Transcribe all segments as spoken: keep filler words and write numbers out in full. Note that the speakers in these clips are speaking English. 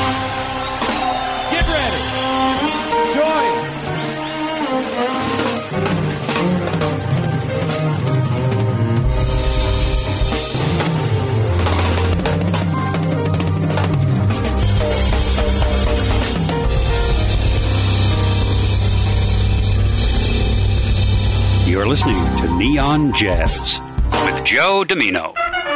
Get ready. Join. You're listening to Neon Jazz with Joe Domino.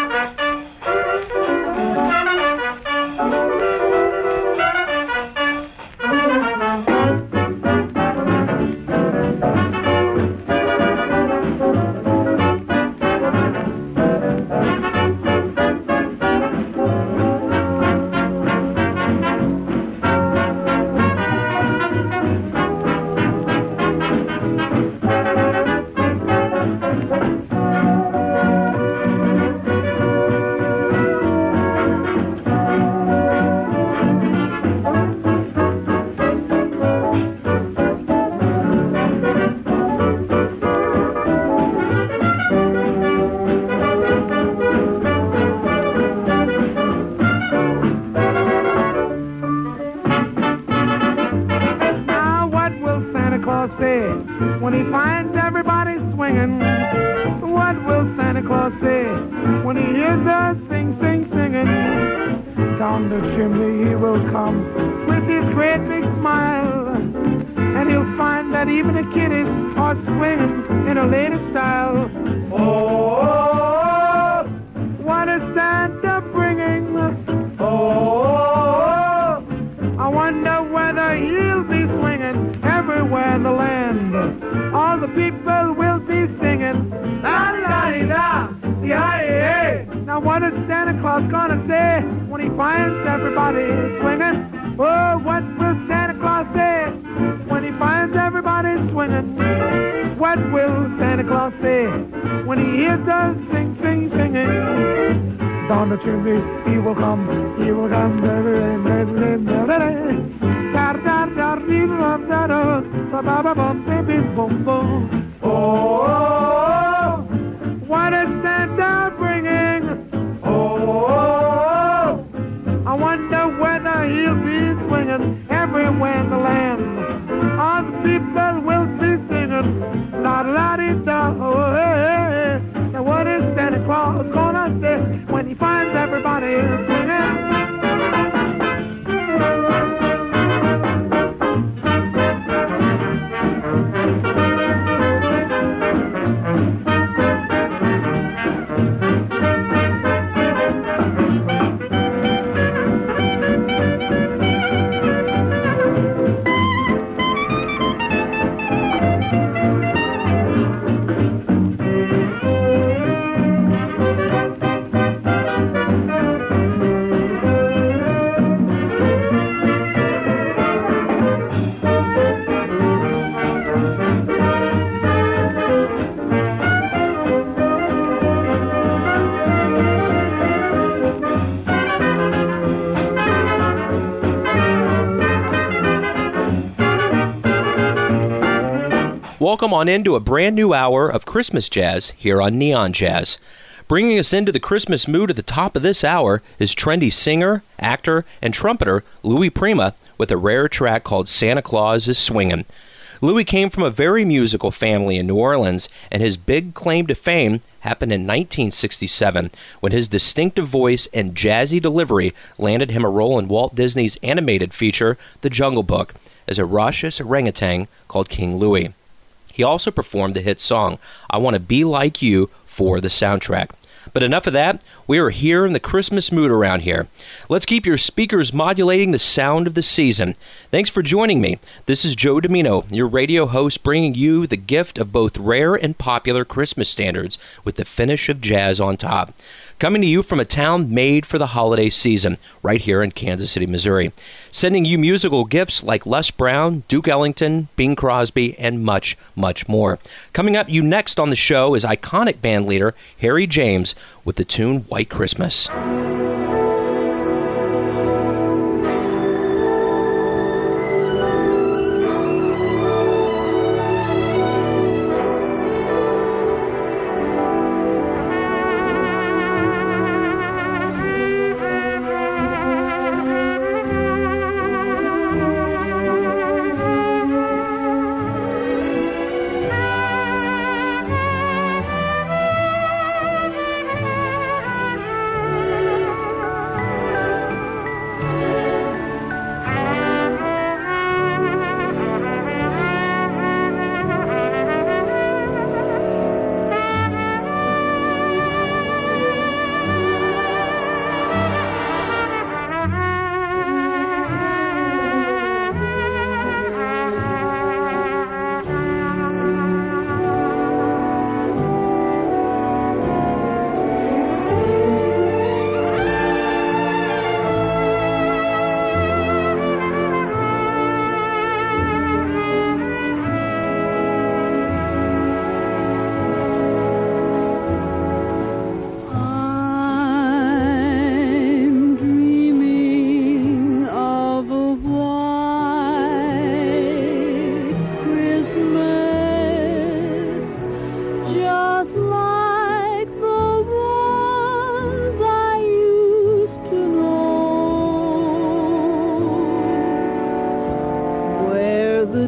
Welcome on into a brand new hour of Christmas jazz here on Neon Jazz. Bringing us into the Christmas mood at the top of this hour is trendy singer, actor, and trumpeter Louis Prima with a rare track called Santa Claus is Swingin'. Louis came from a very musical family in New Orleans, and his big claim to fame happened in nineteen sixty-seven when his distinctive voice and jazzy delivery landed him a role in Walt Disney's animated feature, The Jungle Book, as a raucous orangutan called King Louie. He also performed the hit song, I Want to Be Like You, for the soundtrack. But enough of that. We are here in the Christmas mood around here. Let's keep your speakers modulating the sound of the season. Thanks for joining me. This is Joe Domino, your radio host, bringing you the gift of both rare and popular Christmas standards with the finish of jazz on top. Coming to you from a town made for the holiday season, right here in Kansas City, Missouri. Sending you musical gifts like Les Brown, Duke Ellington, Bing Crosby, and much, much more. Coming up you next on the show is iconic band leader Harry James with the tune White Christmas.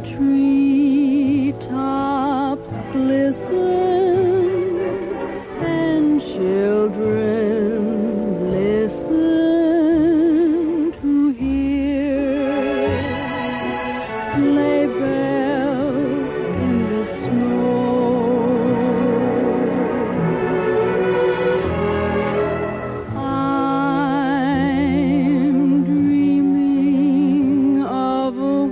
tree tops glisten and children listen to hear sleigh bells in the snow. I'm dreaming of a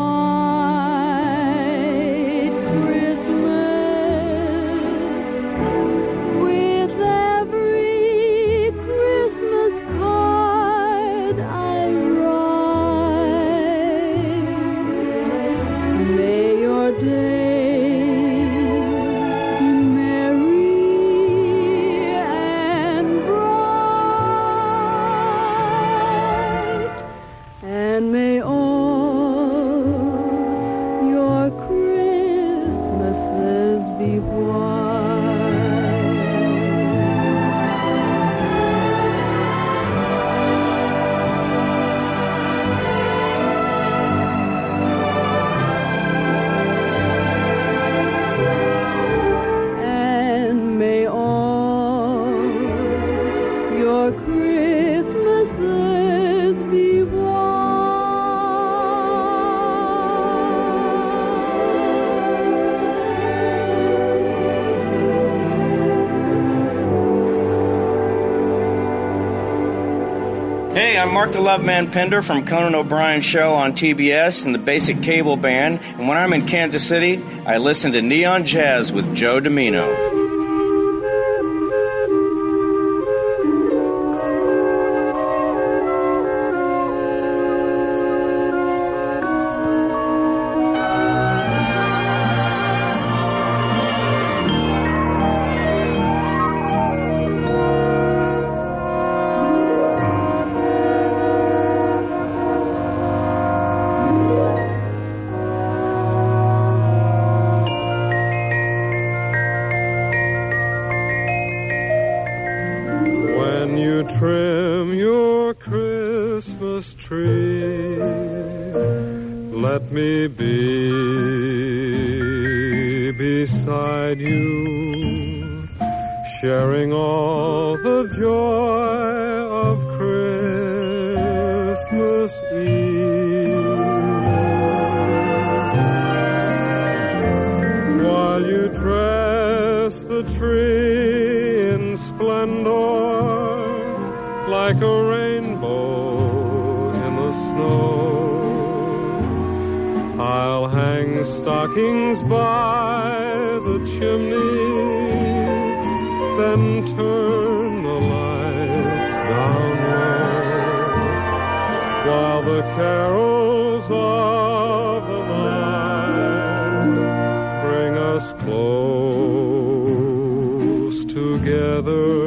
white Christmas with every Christmas card I write. May your days be merry and bright, and may all your Christmases be white. And may all your Christmases be Hey, I'm Mark the Loveman Pender from Conan O'Brien's show on T B S and the Basic Cable Band. And when I'm in Kansas City, I listen to Neon Jazz with Joe Domino. When you trim your Christmas tree, let me be beside you, sharing all the joy of Christmas Eve. While you dress the tree in splendor, like a rainbow in the snow, I'll hang stockings by the chimney, then turn the lights down low, while the carols of the night bring us close together,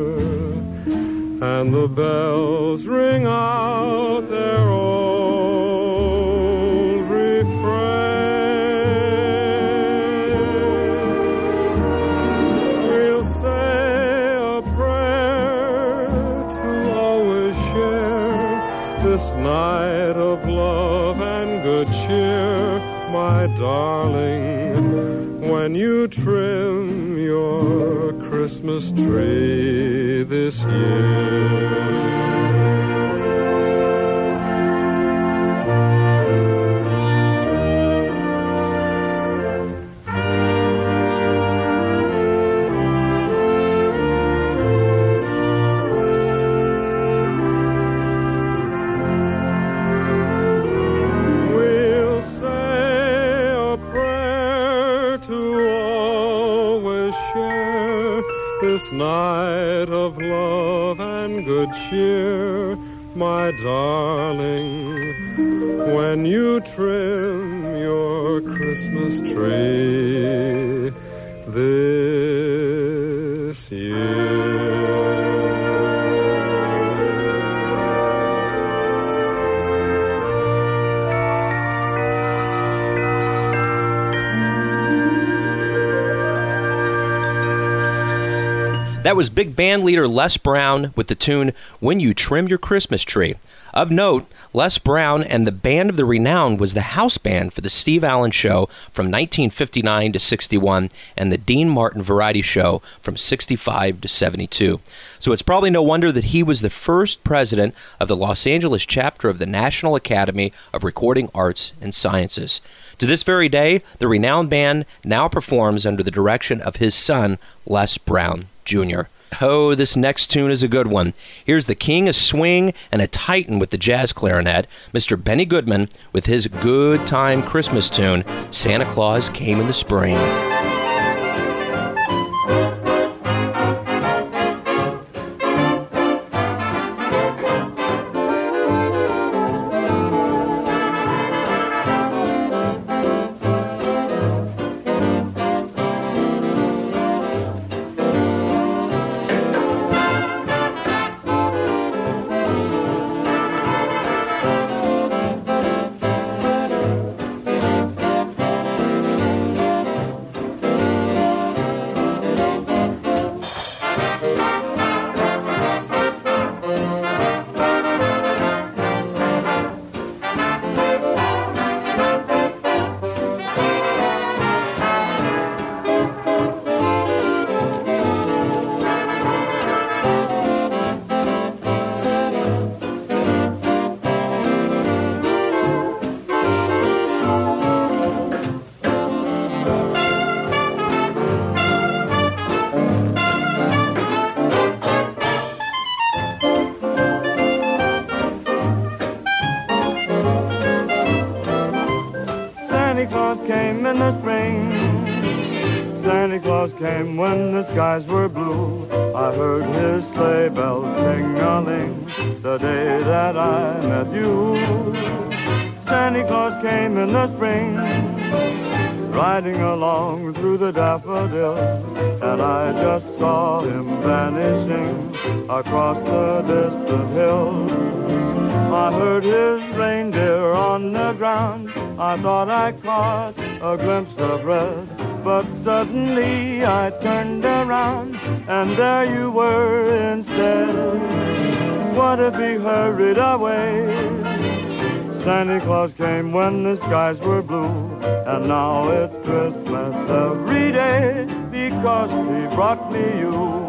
and the bells ring out their old refrain. We'll say a prayer to always share this night of love and good cheer, my darling, when you trim your Christmas tree this year. We'll say a prayer to always share this night of love and good cheer, my darling, when you trim your Christmas tree this year. That was big band leader Les Brown with the tune When You Trim Your Christmas Tree. Of note, Les Brown and the Band of the Renown was the house band for the Steve Allen Show from nineteen fifty-nine to sixty-one and the Dean Martin Variety Show from sixty-five to seventy-two. So it's probably no wonder that he was the first president of the Los Angeles chapter of the National Academy of Recording Arts and Sciences. To this very day, the Renown Band now performs under the direction of his son, Les Brown Junior Oh, this next tune is a good one. Here's the king of swing and a titan with the jazz clarinet, Mister Benny Goodman, with his good time Christmas tune, Santa Claus Came in the Spring. When the skies were blue, I heard his sleigh bells ting-a-ling the day that I met you. Santa Claus came in the spring, riding along through the daffodils, and I just saw him vanishing across the distant hills. I heard his reindeer on the ground, I thought I caught a glimpse of red. But suddenly I turned around, and there you were instead. What if he hurried away? Santa Claus came when the skies were blue, and now it's Christmas every day, because he brought me you.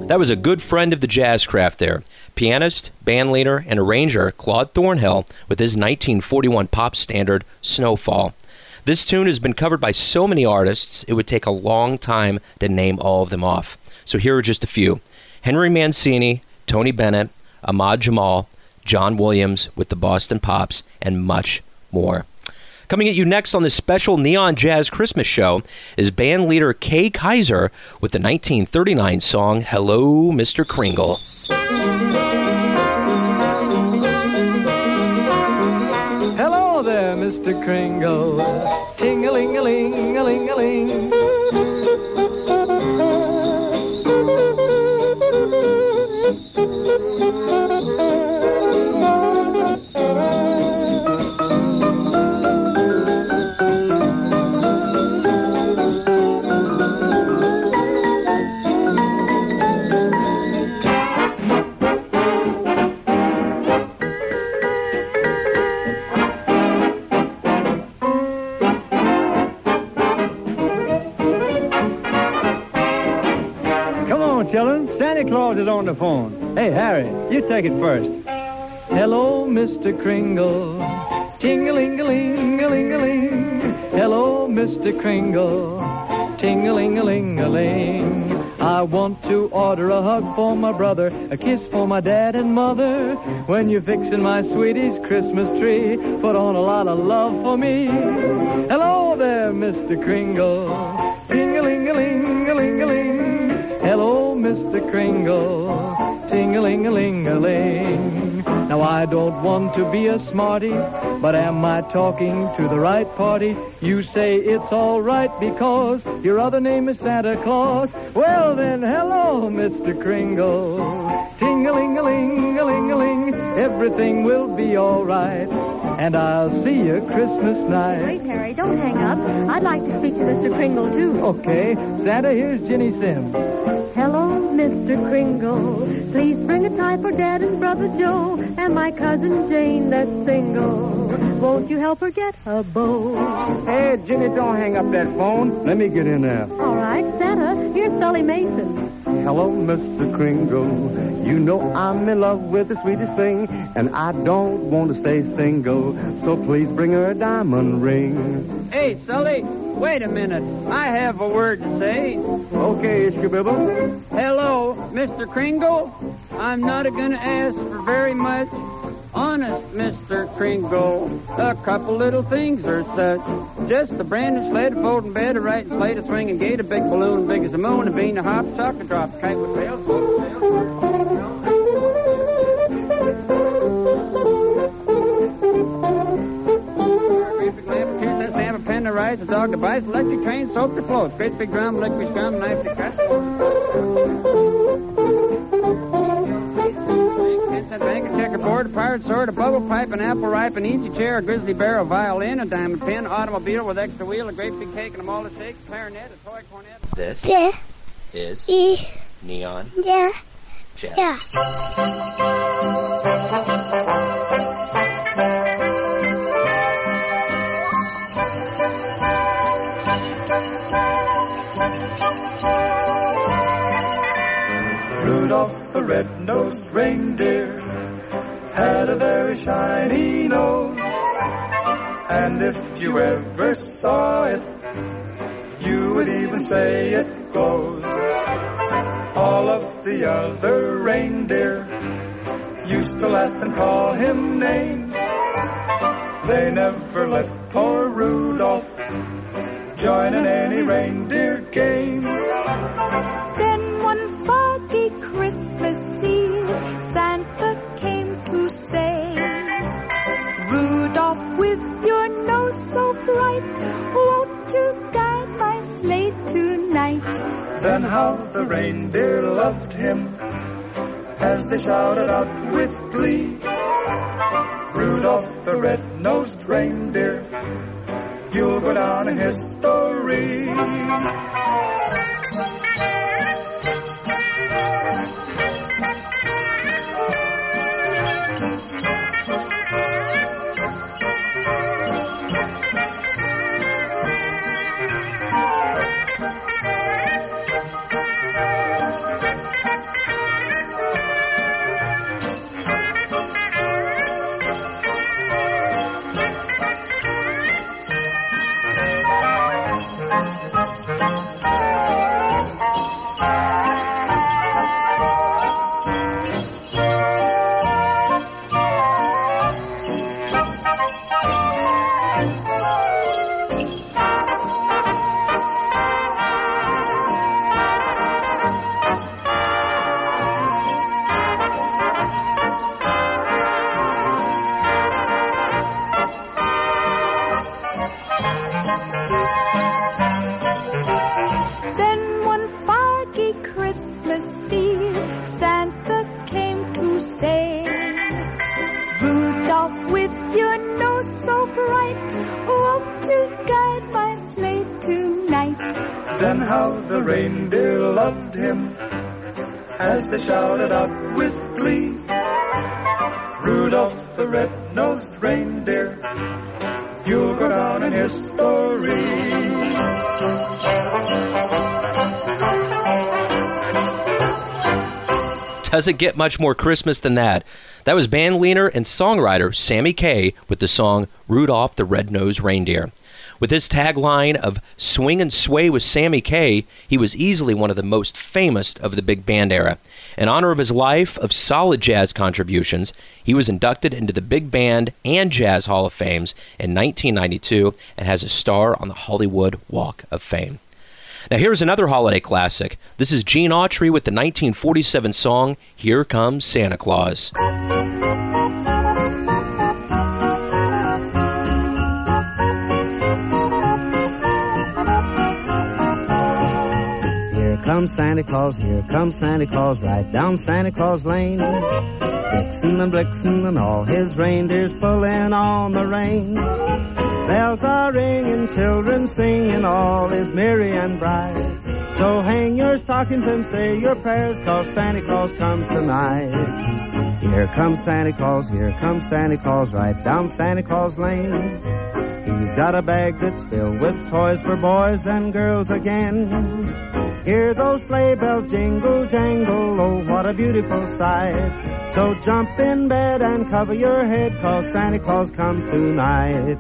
That was a good friend of the jazz craft there. Pianist, bandleader, and arranger Claude Thornhill with his nineteen forty-one pop standard, Snowfall. This tune has been covered by so many artists, it would take a long time to name all of them off. So here are just a few. Henry Mancini, Tony Bennett, Ahmad Jamal, John Williams with the Boston Pops, and much more. Coming at you next on this special Neon Jazz Christmas show is band leader Kay Kyser with the nineteen thirty-nine song Hello, Mister Kringle. Hello there, Mister Kringle. Ting-a-ling-a-ling-a-ling-a-ling. Children, Santa Claus is on the phone. Hey, Harry, you take it first. Hello, Mister Kringle. Ting-a-ling-a-ling-a-ling-a-ling. Hello, Mister Kringle. Ting-a-ling-a-ling-a-ling. I want to order a hug for my brother, a kiss for my dad and mother. When you're fixing my sweetie's Christmas tree, put on a lot of love for me. Hello there, Mister Kringle. Ting-a-ling-a-ling-a-ling-a-ling. Hello, Mister Kringle, ting-a-ling-a-ling-a-ling. Now, I don't want to be a smarty, but am I talking to the right party? You say it's all right because your other name is Santa Claus. Well, then, hello, Mister Kringle, ting-a-ling-a-ling-a-ling-a-ling. Everything will be all right, and I'll see you Christmas night. Wait, Harry, don't hang up. I'd like to speak to Mister Kringle, too. Okay. Santa, here's Ginny Sims. Hello, Mister Kringle. Please bring a tie for Dad and Brother Joe and my cousin Jane that's single. Won't you help her get a beau? Hey, Ginny, don't hang up that phone. Let me get in there. All right, Santa, here's Sully Mason. Hello, Mister Kringle. You know I'm in love with the sweetest thing, and I don't want to stay single, so please bring her a diamond ring. Hey, Sully, wait a minute. I have a word to say. Okay, Ishkabibble. Hello, Mister Kringle. I'm not going to ask for very much. Honest, Mister Kringle, a couple little things are such. Just a brand new sled, a folding bed, a writing slate, a swinging gate, a big balloon big as a moon, a bean, a hop, chocolate drop, a kite with sails. Great big lamp, a two cent lamp, a pen to rise, a dog to bite, electric train, soap to float, great big drum, liquid scrum, knife to cut. Bank, a checkerboard, a pirate sword, a bubble pipe, an apple ripe, an easy chair, a grizzly bear, a violin, a diamond pin, automobile with extra wheel, a great big cake, and a malted shake, a clarinet, a toy cornet. This Yeah. is E. Neon Yeah. Jazz. Yeah. Rudolph the red-nosed reindeer had a very shiny nose, and if you ever saw it, you would even say it glows. All of the other reindeer used to laugh and call him names. They never let poor Rudolph join in any reindeer games. Then one foggy Christmas Eve, Santa came to say, Rudolph, with your nose so bright, won't you guide my sleigh tonight? Then how the reindeer loved him as they shouted out with glee, Rudolph the red-nosed reindeer, you'll go down in history. Christmas Eve, Santa came to say, Rudolph, with your nose so bright, won't you guide my sleigh tonight? Then how the reindeer loved him as they shouted out with glee, Rudolph the red-nosed reindeer, you'll go down in history. Does it get much more Christmas than that? That was band leader and songwriter Sammy Kaye with the song Rudolph the Red-Nosed Reindeer. With his tagline of Swing and Sway with Sammy Kaye, he was easily one of the most famous of the big band era. In honor of his life of solid jazz contributions, he was inducted into the Big Band and Jazz Hall of Fames in nineteen ninety-two and has a star on the Hollywood Walk of Fame. Now here's another holiday classic. This is Gene Autry with the nineteen forty-seven song, Here Comes Santa Claus. Here comes Santa Claus, here comes Santa Claus, right down Santa Claus Lane. Vixen and Blixen and all his reindeers pulling on the reins. Bells are ringing, children singing, all is merry and bright. So hang your stockings and say your prayers, 'cause Santa Claus comes tonight. Here comes Santa Claus, here comes Santa Claus, right down Santa Claus Lane. He's got a bag that's filled with toys for boys and girls again. Hear those sleigh bells jingle, jangle, oh, what a beautiful sight. So jump in bed and cover your head, 'cause Santa Claus comes tonight.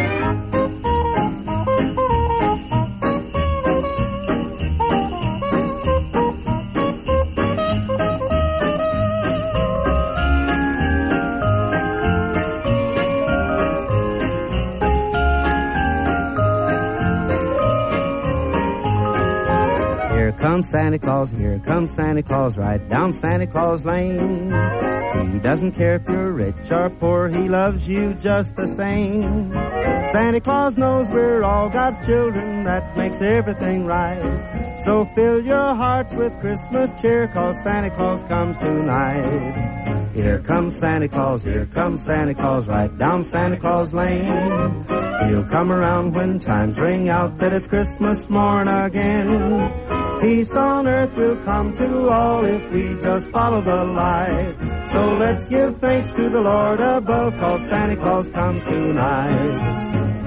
Here comes Santa Claus, here comes Santa Claus, right down Santa Claus Lane. He doesn't care if you're rich or poor, he loves you just the same. Santa Claus knows we're all God's children, that makes everything right. So fill your hearts with Christmas cheer, 'cause Santa Claus comes tonight. Here comes Santa Claus, here comes Santa Claus, right down Santa Claus Lane. He'll come around when chimes ring out that it's Christmas morn again. Peace on earth will come to all if we just follow the light. So let's give thanks to the Lord above, 'cause Santa Claus comes tonight.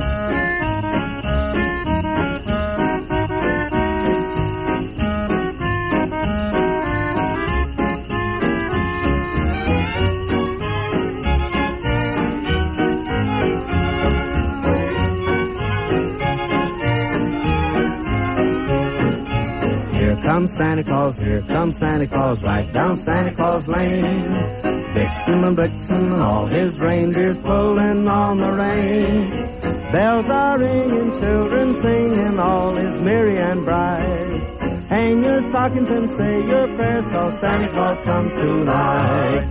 Here comes Santa Claus, here comes Santa Claus, right down Santa Claus Lane. Vixen and Blixen and all his reindeers pulling on the rein. Bells are ringing, children singing, all is merry and bright. Hang your stockings and say your prayers, 'cause Santa Claus comes tonight.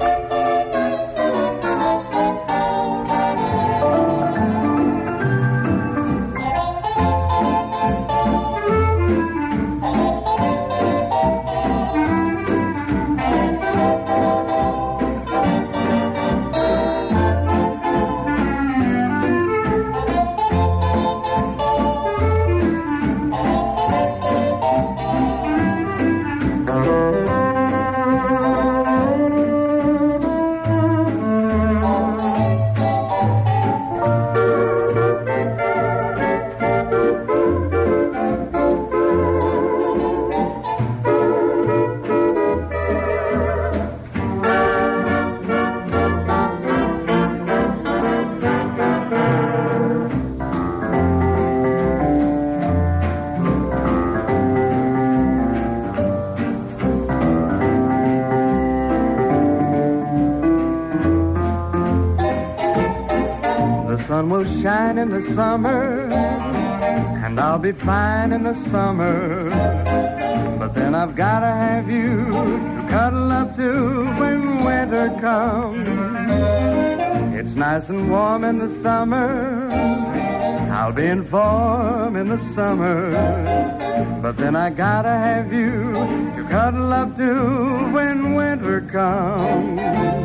Shine in the summer, and I'll be fine in the summer. But then I've gotta have you to cuddle up to when winter comes. It's nice and warm in the summer, I'll be in form in the summer. But then I gotta have you to cuddle up to when winter comes.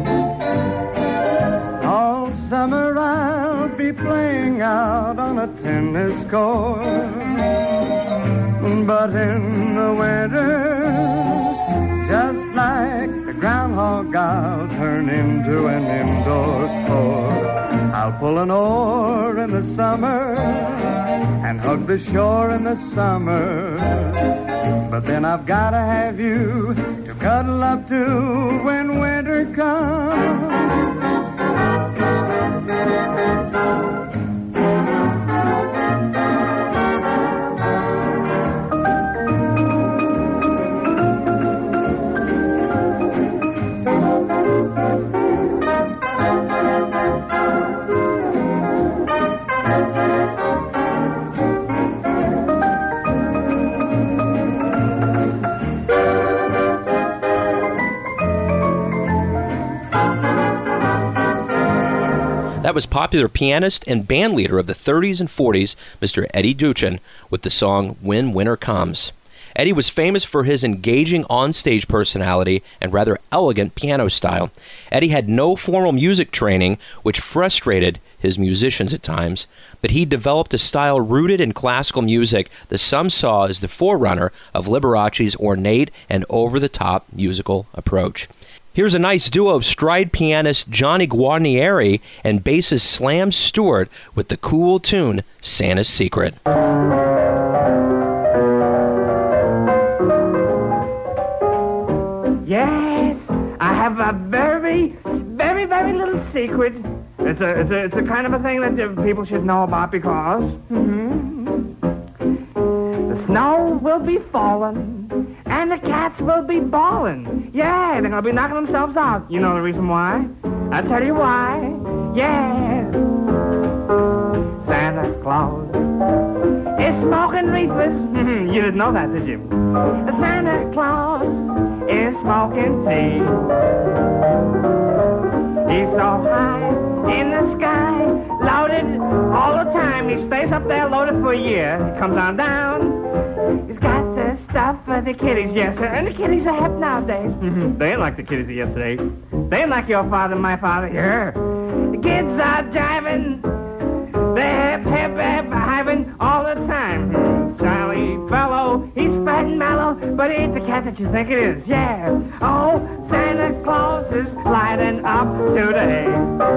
All summer I'll be playing out on a tennis court. But in the winter, just like the groundhog, I'll turn into an indoor sport. I'll pull an oar in the summer and hug the shore in the summer. But then I've gotta have you to cuddle up to when winter comes. That was popular pianist and band leader of the thirties and forties, Mister Eddie Duchin, with the song When Winter Comes. Eddie was famous for his engaging on-stage personality and rather elegant piano style. Eddie had no formal music training, which frustrated his musicians at times, but he developed a style rooted in classical music that some saw as the forerunner of Liberace's ornate and over-the-top musical approach. Here's a nice duo of stride pianist Johnny Guarnieri and bassist Slam Stewart with the cool tune Santa's Secret. Yes, I have a very, very, very little secret. It's a, it's a, it's a kind of a thing that people should know about because mm-hmm, the snow will be falling and the cats will be bawling. Yeah, they're going to be knocking themselves out. You know the reason why? I'll tell you why. Yeah. Santa Claus is smoking reefers. You didn't know that, did you? Santa Claus is smoking tea. He's so high in the sky, loaded all the time. He stays up there loaded for a year. He comes on down. He's got the stuff for the kiddies, yes, sir. And the kiddies are hip nowadays. Mm-hmm. They ain't like the kiddies of yesterday. They ain't like your father and my father. Yeah. The kids are jiving. They're hip, hip, hip, hiving all the time. Charlie fellow, he's fat and mellow, but he ain't the cat that you think it is. Yeah. Oh, Santa Claus is lighting up today.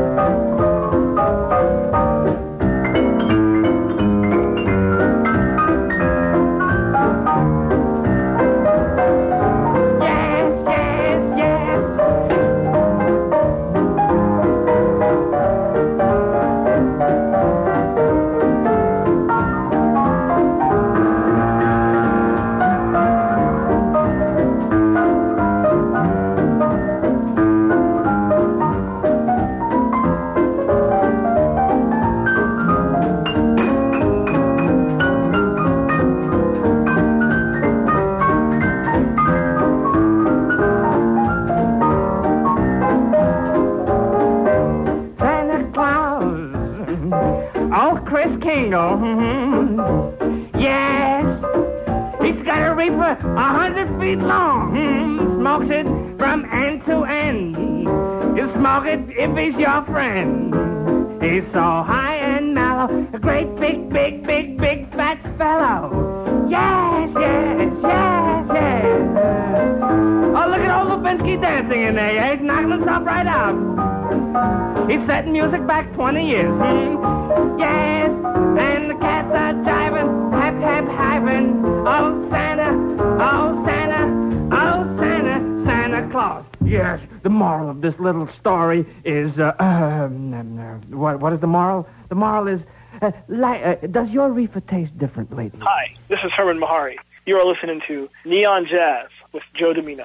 Mm-hmm. Yes, he's got a reaper a hundred feet long. Mm, smokes it from end to end. You smoke it if he's your friend. He's so high and mellow, a great big, big, big, big fat fellow. Yes, yes, yes, yes. Oh, look at old Lubinsky dancing in there. Yeah? He's knocking himself right out. He's setting music back twenty years. Hmm? Yes, and the cats are jiving, hap, hap, hiving. Oh, Santa, oh, Santa, oh, Santa, Santa Claus. Yes, the moral of this little story is, uh, um, uh, what, what is the moral? The moral is, uh, li- uh, does your reefer taste different lately? Hi, this is Herman Mahari. You are listening to Neon Jazz with Joe Domino.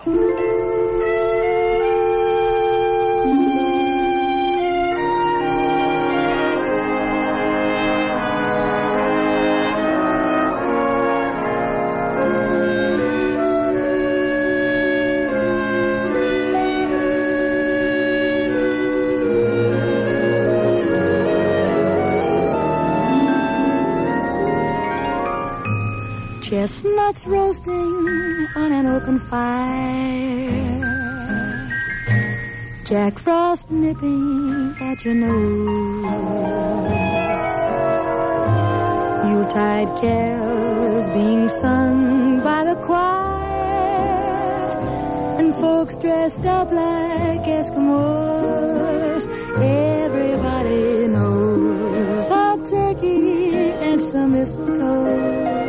chestnuts roasting on an open fire, Jack Frost nipping at your nose, Yuletide carols being sung by the choir, and folks dressed up like Eskimos. Everybody knows a turkey and some mistletoe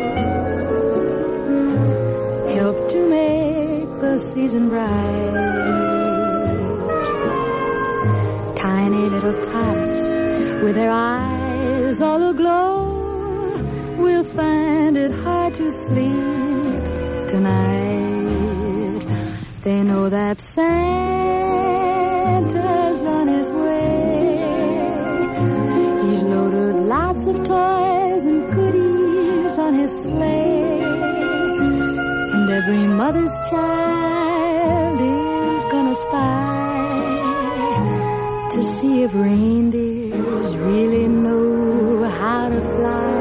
help to make the season bright. Tiny little tots with their eyes all aglow will find it hard to sleep tonight. They know that Santa's on his way. He's loaded lots of toys and goodies on his sleigh, and every mother's child is gonna spy to see if reindeers really know how to fly.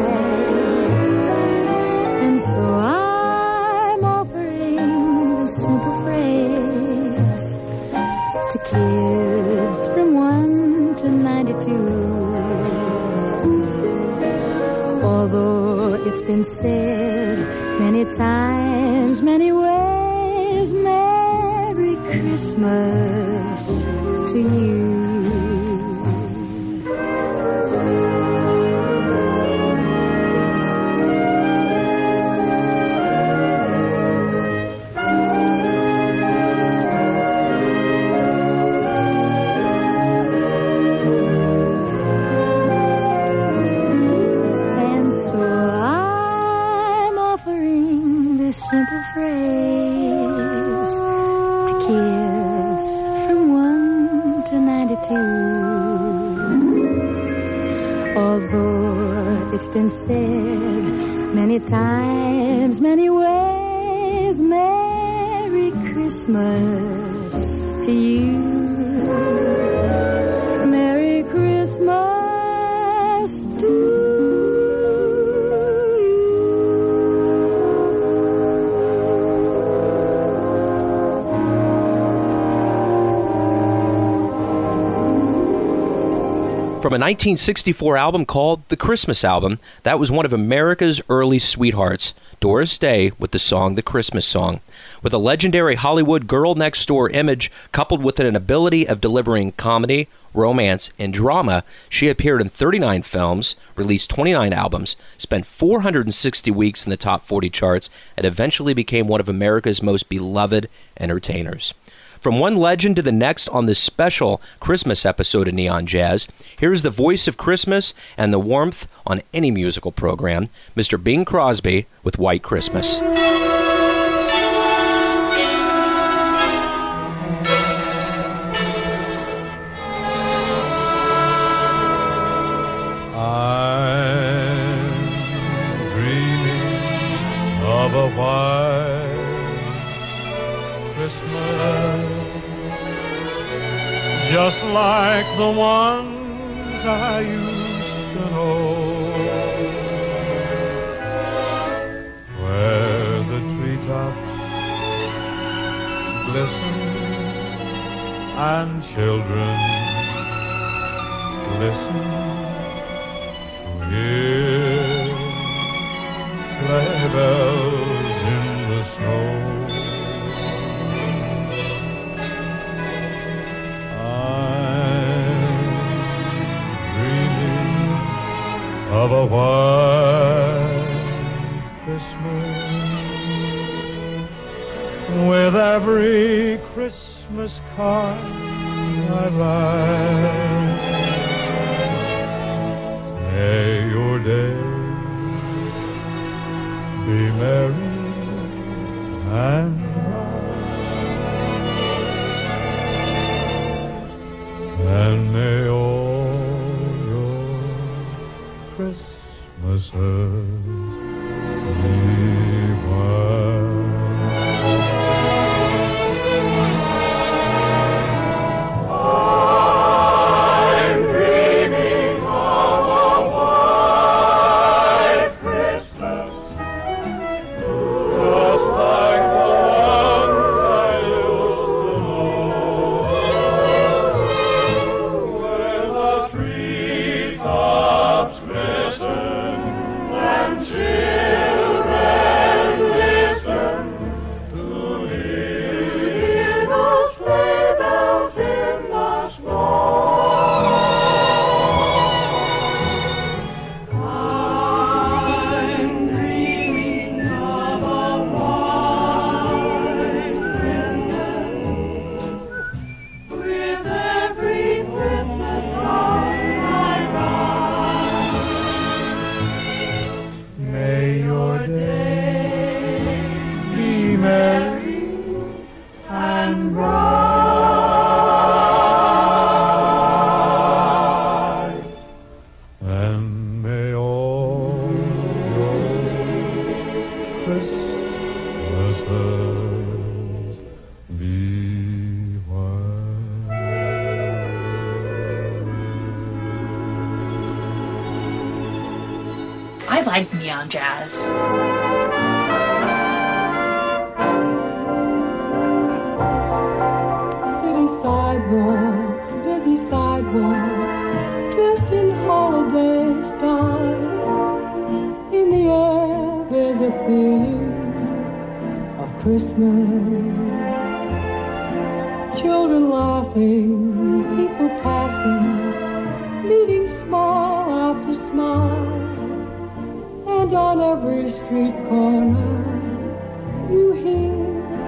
And so I'm offering this simple phrase to kids from one to ninety-two. Although it's been said many times, many ways, Merry Christmas to you. Simple phrase to kids from one to ninety-two. Although it's been said many times, many ways, Merry Christmas to you. Merry Christmas to you. From a nineteen sixty-four album called The Christmas Album, that was one of America's early sweethearts, Doris Day, with the song The Christmas Song. With a legendary Hollywood girl-next-door image coupled with an ability of delivering comedy, romance, and drama, she appeared in thirty-nine films, released twenty-nine albums, spent four hundred sixty weeks in the top forty charts, and eventually became one of America's most beloved entertainers. From one legend to the next on this special Christmas episode of Neon Jazz, here's the voice of Christmas and the warmth on any musical program, Mister Bing Crosby with White Christmas. I'm dreaming of a white Christmas, just like the ones I used to know, where the treetops glisten and children listen to hear sleigh bells in the snow. Of a white Christmas, with every Christmas card I write. May your day be merry and bright, and may all Christmases be white. I'm dreaming of a white Christmas, and bright. And may all your Christmases be white. I like Neon Jazz. Sidewalks, busy sidewalks, dressed in holiday style. In the air there's a feeling of Christmas. Children laughing, people passing, meeting smile after smile. And on every street corner you hear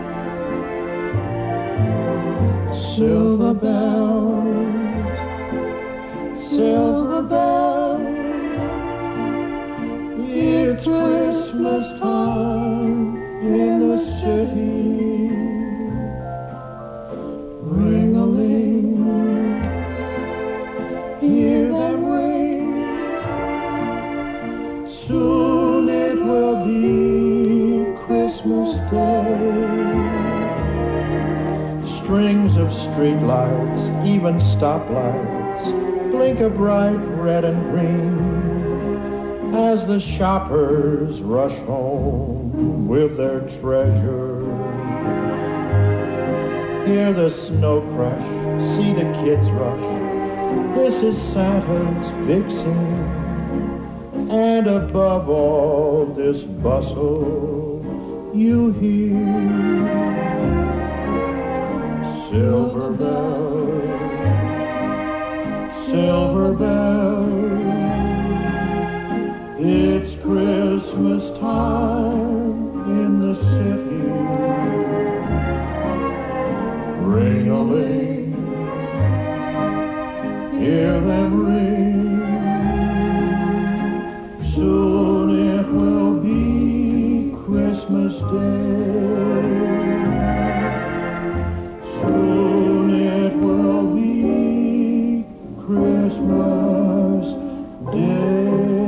silver bells, silver bells. It's Christmas time in the city. Ring-a-ling, hear them ring. Soon it will be Christmas Day. Strings of streetlights, even stoplights, blink a bright red and green as the shoppers rush home with their treasure. Hear the snow crash, see the kids rush. This is Santa's big scene. And above all this bustle, you hear silver bells, silver bells. It's Christmas time in the city. Ring-a-ling, hear them ring. Soon it will be Christmas Day. Soon it will be Christmas Day.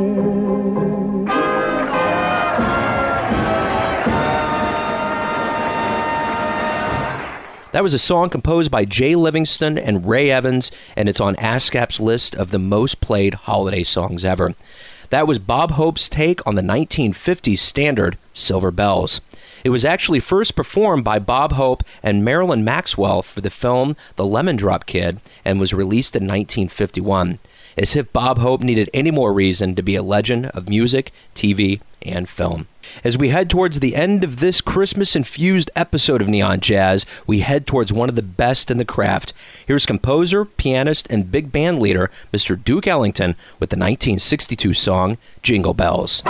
That was a song composed by Jay Livingston and Ray Evans, and it's on ASCAP's list of the most played holiday songs ever. That was Bob Hope's take on the nineteen fifties standard Silver Bells. It was actually first performed by Bob Hope and Marilyn Maxwell for the film The Lemon Drop Kid and was released in nineteen fifty-one. As if Bob Hope needed any more reason to be a legend of music, T V, and film. As we head towards the end of this Christmas-infused episode of Neon Jazz, we head towards one of the best in the craft. Here's composer, pianist, and big band leader, Mister Duke Ellington, with the nineteen sixty-two song, Jingle Bells.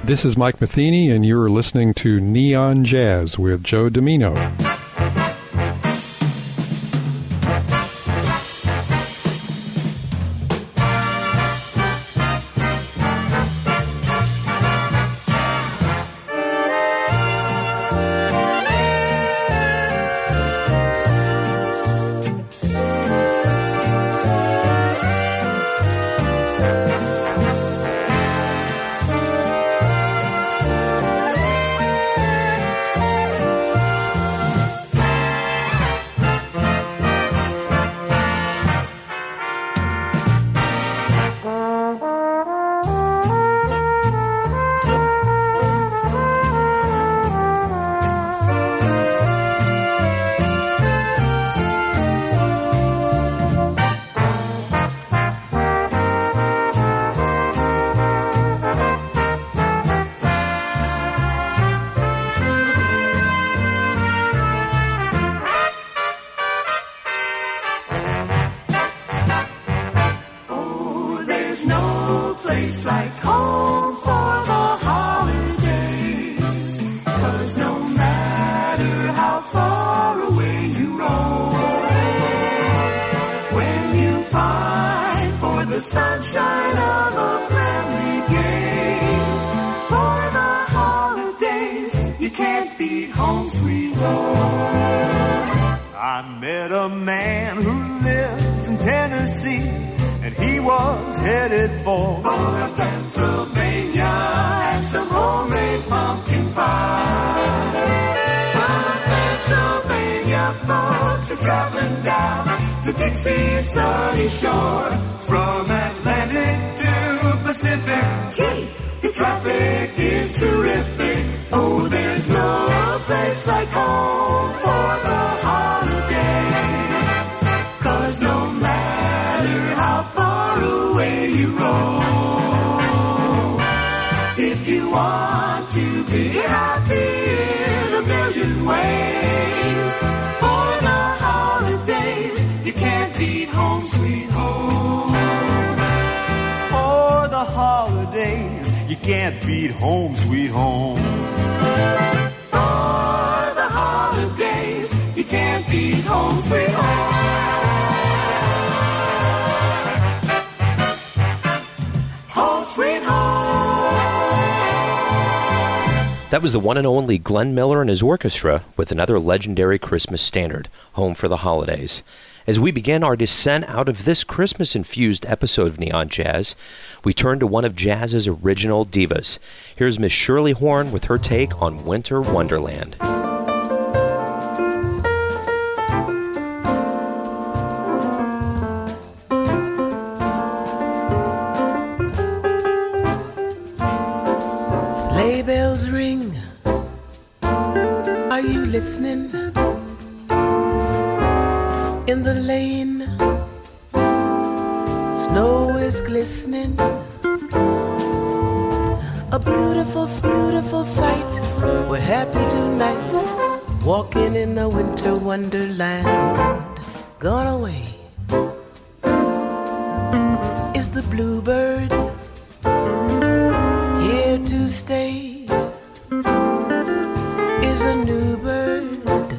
This is Mike Matheny, and you're listening to Neon Jazz with Joe Domino. That was the one and only Glenn Miller and his orchestra with another legendary Christmas standard, Home for the Holidays. As we begin our descent out of this Christmas-infused episode of Neon Jazz, we turn to one of jazz's original divas. Here's Miss Shirley Horn with her take on Winter Wonderland. Sleigh bells ring. Are you listening? In the lane, snow is glistening. A beautiful, beautiful sight. We're happy tonight, walking in a winter wonderland. Gone away is the bluebird, here to stay is a new bird.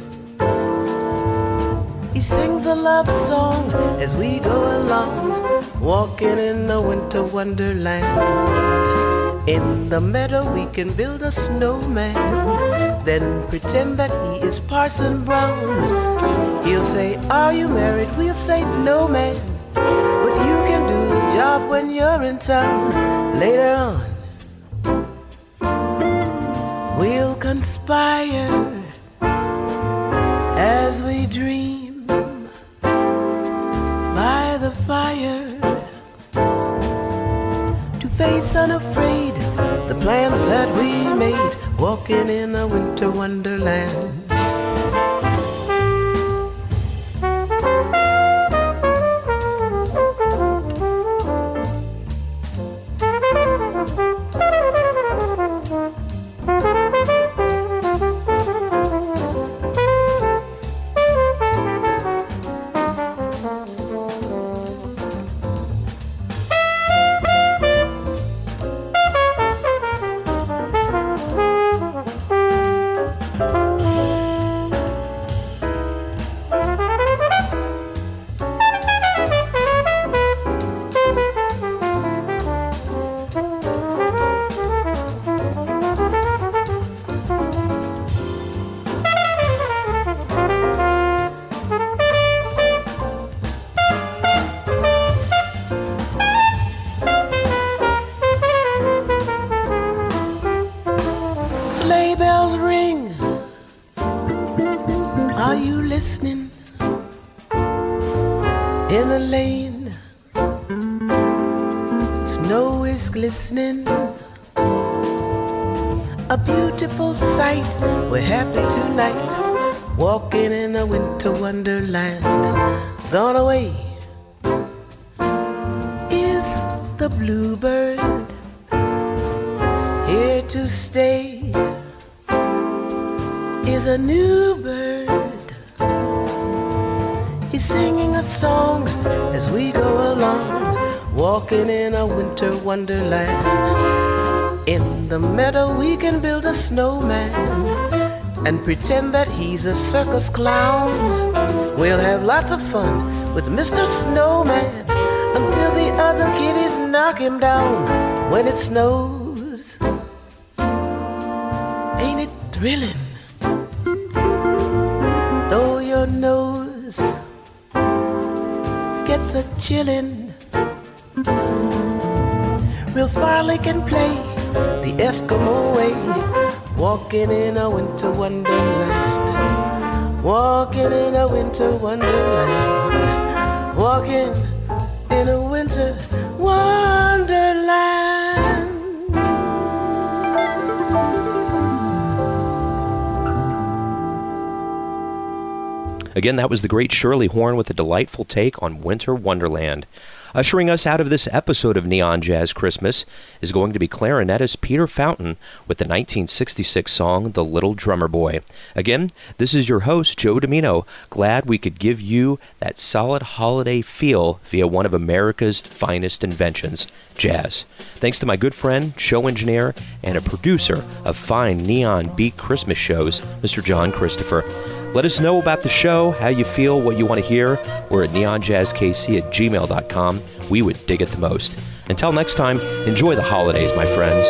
He sings a love song as we go along, walking in a winter wonderland. In the meadow we can build a snowman, then pretend that he is Parson Brown. He'll say, are you married? We'll say, no man, but you can do the job when you're in town. Later on we'll conspire as we dream by the fire, to face unafraid the plans that we made, walking in a winter wonderland. Are you listening? In the lane, snow is glistening. A beautiful sight, we're happy tonight, walking in a winter wonderland. Gone away is the bluebird, here to stay is a new bird. He's singing a song as we go along, walking in a winter wonderland. In the meadow we can build a snowman and pretend that he's a circus clown. We'll have lots of fun with Mister Snowman until the other kiddies knock him down. When it snows, ain't it thrilling? Though your nose gets a chillin', real Farley can play the Eskimo way, walking in a winter wonderland, walking in a winter wonderland, walking in a winter wonderland. Again, that was the great Shirley Horn with a delightful take on Winter Wonderland. Ushering us out of this episode of Neon Jazz Christmas is going to be clarinetist Peter Fountain with the nineteen sixty-six song The Little Drummer Boy. Again, this is your host, Joe Domino, glad we could give you that solid holiday feel via one of America's finest inventions, jazz. Thanks to my good friend, show engineer, and a producer of fine neon beat Christmas shows, Mister John Christopher. Let us know about the show, how you feel, what you want to hear. We're at neon jazz k c at gmail dot com. We would dig it the most. Until next time, enjoy the holidays, my friends.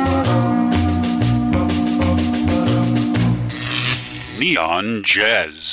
Neon Jazz.